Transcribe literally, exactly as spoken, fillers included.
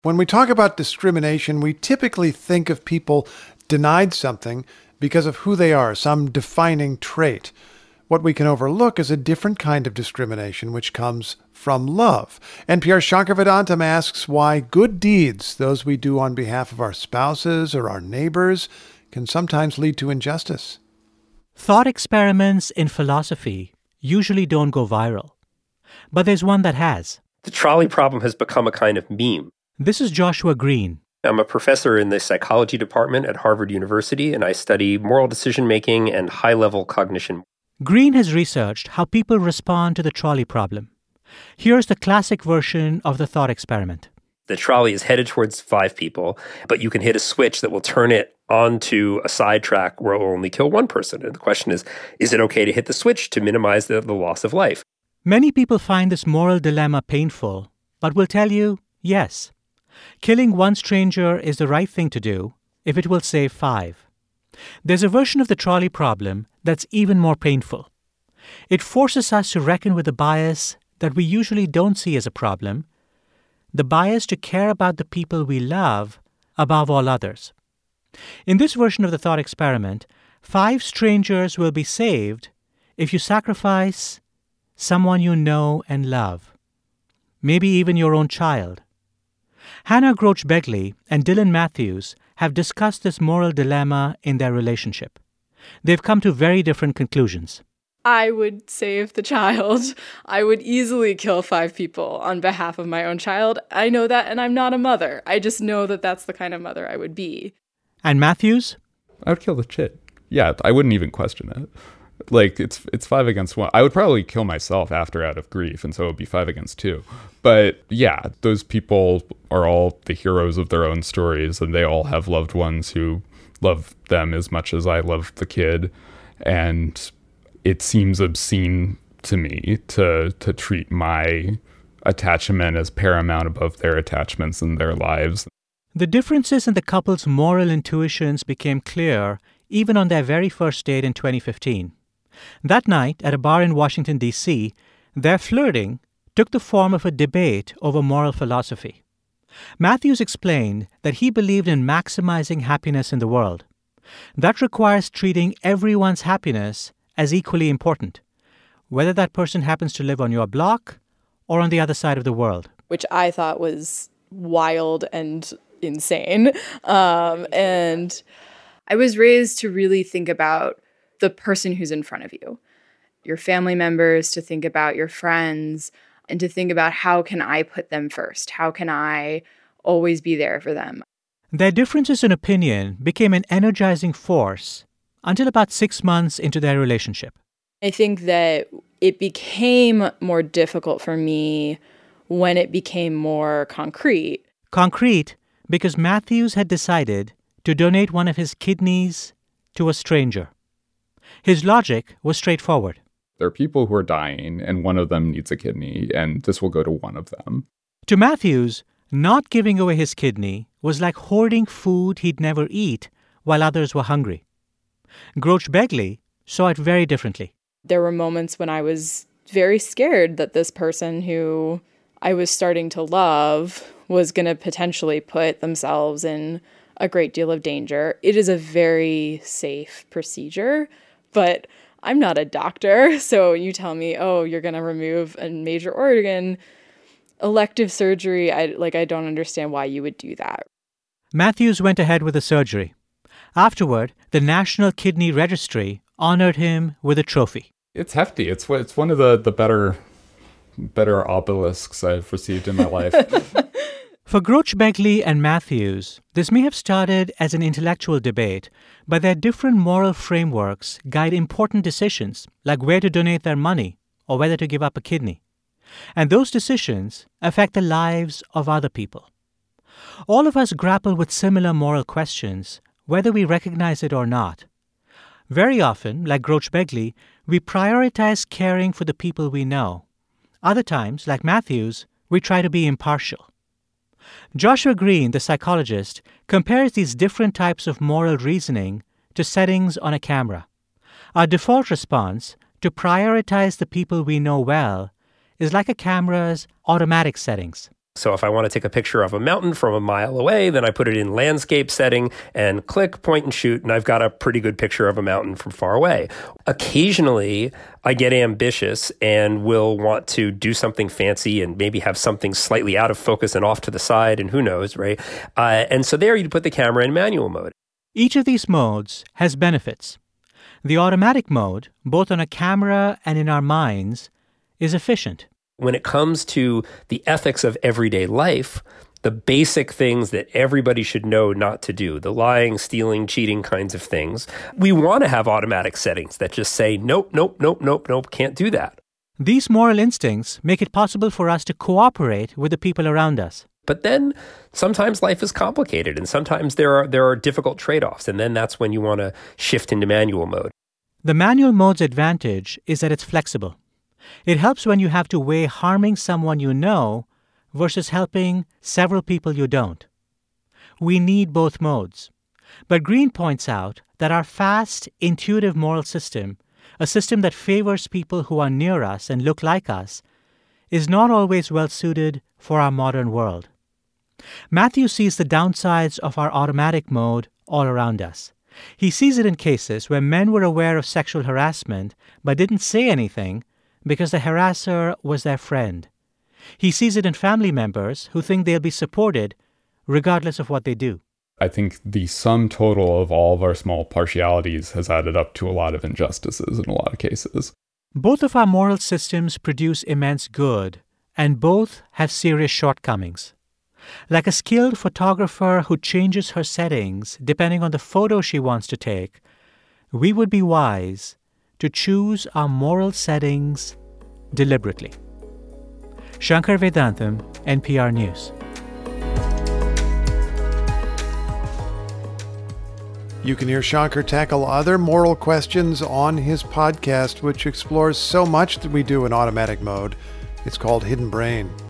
When we talk about discrimination, we typically think of people denied something because of who they are, some defining trait. What we can overlook is a different kind of discrimination, which comes from love. N P R's Shankar Vedantam asks why good deeds, those we do on behalf of our spouses or our neighbors, can sometimes lead to injustice. Thought experiments in philosophy usually don't go viral. But there's one that has. The trolley problem has become a kind of meme. This is Joshua Green. I'm a professor in the psychology department at Harvard University, and I study moral decision-making and high-level cognition. Green has researched how people respond to the trolley problem. Here's the classic version of the thought experiment. The trolley is headed towards five people, but you can hit a switch that will turn it onto a sidetrack where it will only kill one person. And the question is, is it okay to hit the switch to minimize the, the loss of life? Many people find this moral dilemma painful, but will tell you, yes. Killing one stranger is the right thing to do if it will save five. There's a version of the trolley problem that's even more painful. It forces us to reckon with the bias that we usually don't see as a problem, the bias to care about the people we love above all others. In this version of the thought experiment, five strangers will be saved if you sacrifice someone you know and love, maybe even your own child. Hannah Groch-Begley and Dylan Matthews have discussed this moral dilemma in their relationship. They've come to very different conclusions. I would save the child. I would easily kill five people on behalf of my own child. I know that, and I'm not a mother. I just know that that's the kind of mother I would be. And Matthews? I would kill the kid. Yeah, I wouldn't even question it. Like, it's it's five against one. I would probably kill myself after out of grief, and so it would be five against two. But yeah, those people are all the heroes of their own stories, and they all have loved ones who love them as much as I love the kid. And it seems obscene to me to to treat my attachment as paramount above their attachments in their lives. The differences in the couple's moral intuitions became clear even on their very first date in twenty fifteen. That night, at a bar in Washington, D C, their flirting took the form of a debate over moral philosophy. Matthews explained that he believed in maximizing happiness in the world. That requires treating everyone's happiness as equally important, whether that person happens to live on your block or on the other side of the world. Which I thought was wild and insane. Um, and I was raised to really think about the person who's in front of you, your family members, to think about your friends, and to think about how can I put them first? How can I always be there for them? Their differences in opinion became an energizing force until about six months into their relationship. I think that it became more difficult for me when it became more concrete. Concrete because Matthews had decided to donate one of his kidneys to a stranger. His logic was straightforward. There are people who are dying, and one of them needs a kidney, and this will go to one of them. To Matthews, not giving away his kidney was like hoarding food he'd never eat while others were hungry. Groch-Begley saw it very differently. There were moments when I was very scared that this person who I was starting to love was going to potentially put themselves in a great deal of danger. It is a very safe procedure, but I'm not a doctor. So you tell me, oh, you're going to remove a major organ, elective surgery. I like, I don't understand why you would do that. Matthews went ahead with the surgery. Afterward, the National Kidney Registry honored him with a trophy. It's hefty. It's it's one of the, the better better obelisks I've received in my life. For Groch-Begley and Matthews, this may have started as an intellectual debate, but their different moral frameworks guide important decisions, like where to donate their money or whether to give up a kidney. And those decisions affect the lives of other people. All of us grapple with similar moral questions, whether we recognize it or not. Very often, like Groch-Begley, we prioritize caring for the people we know. Other times, like Matthews, we try to be impartial. Joshua Green, the psychologist, compares these different types of moral reasoning to settings on a camera. Our default response, to prioritize the people we know well, is like a camera's automatic settings. So if I want to take a picture of a mountain from a mile away, then I put it in landscape setting and click, point and shoot, and I've got a pretty good picture of a mountain from far away. Occasionally, I get ambitious and will want to do something fancy and maybe have something slightly out of focus and off to the side, and who knows, right? Uh, and so there you put the camera in manual mode. Each of these modes has benefits. The automatic mode, both on a camera and in our minds, is efficient. When it comes to the ethics of everyday life, the basic things that everybody should know not to do, the lying, stealing, cheating kinds of things, we want to have automatic settings that just say, nope, nope, nope, nope, nope, can't do that. These moral instincts make it possible for us to cooperate with the people around us. But then sometimes life is complicated and sometimes there are there are difficult trade-offs, and then that's when you want to shift into manual mode. The manual mode's advantage is that it's flexible. It helps when you have to weigh harming someone you know versus helping several people you don't. We need both modes. But Green points out that our fast, intuitive moral system, a system that favors people who are near us and look like us, is not always well suited for our modern world. Matthew sees the downsides of our automatic mode all around us. He sees it in cases where men were aware of sexual harassment but didn't say anything because the harasser was their friend. He sees it in family members who think they'll be supported regardless of what they do. I think the sum total of all of our small partialities has added up to a lot of injustices in a lot of cases. Both of our moral systems produce immense good, and both have serious shortcomings. Like a skilled photographer who changes her settings depending on the photo she wants to take, we would be wise to choose our moral settings deliberately. Shankar Vedantam, N P R News. You can hear Shankar tackle other moral questions on his podcast, which explores so much that we do in automatic mode. It's called Hidden Brain.